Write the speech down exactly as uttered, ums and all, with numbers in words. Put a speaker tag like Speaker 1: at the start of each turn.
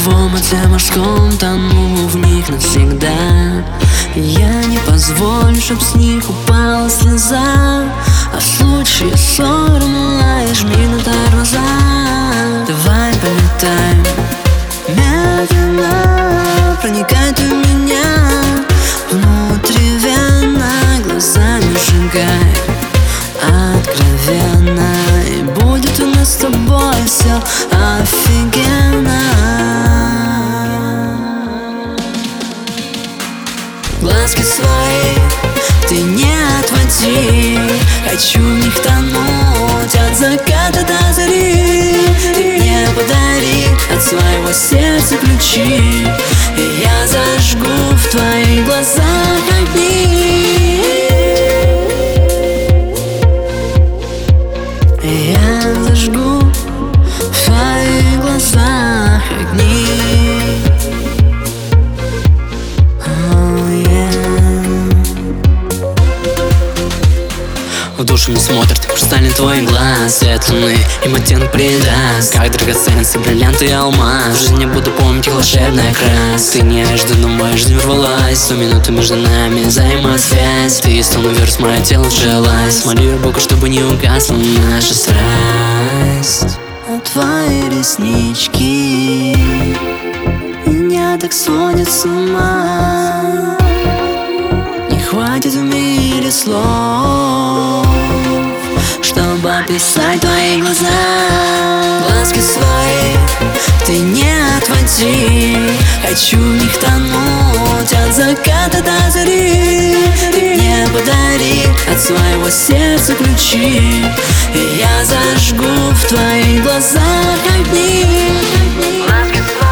Speaker 1: твоем оте морском тону в них навсегда. Я не позволю, чтоб с них упала слеза. А в случае ссоры малая, жми на тормоза. Давай полетаем медленно, проникай ты в меня внутривенно, глазами сжигай откровенно. И будет у нас с тобой все офигенно. Глазки свои ты не отводи, хочу в них тонуть от заката до зари. Ты мне подари от своего сердца ключи, и я зажгу в твоих глазах огни. И я зажгу в твоих глазах огни. В душу не смотрит хрустальный твой глаз, свет луны им оттенок придаст, как драгоценности, бриллианты и алмаз. В жизни буду помнить волшебный окрас. Ты неожиданно в мою жизнь ворвалась, сто минут между нами взаимосвязь. Ты стал вверх, мое тело сжалась. Молю Бога, чтобы не угасла наша страсть. А твои реснички меня так сводят с ума. Не хватит в мире слов, чтобы описать твои глаза. Глазки свои ты не отводи, хочу в них тонуть от заката до зари. Ты мне подари от своего сердца ключи, и я зажгу в твоих глазах огни. Глазки свои